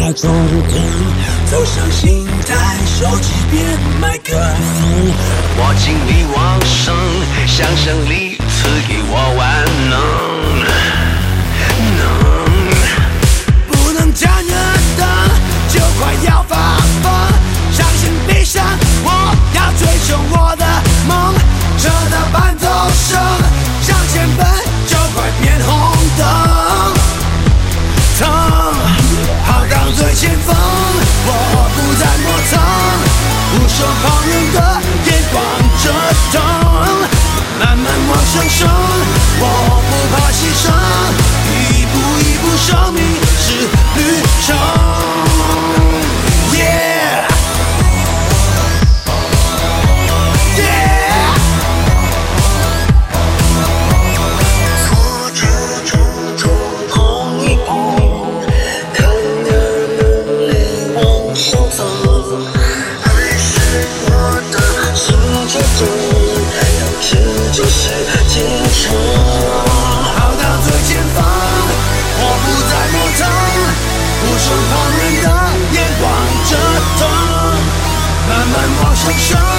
那种走上刑台，手机变麦克风。 我精力旺盛，想象力赐给我万能， 不能站着等，就快要发疯。伤心悲伤，我要追求我的梦。车的伴奏声，向前奔，就快变红灯。疼，跑到最前锋，我不再磨蹭，不受旁人的眼光折腾，慢慢往上升，我不怕牺牲，一步一步，生命是旅程。Yeah, yeah。 挫折重碰一碰，看能不能往上走。爱是我的心节奏，要持久是进程。 跑到最前方，我不再磨蹭，不受旁人的眼光折腾，慢慢往上升。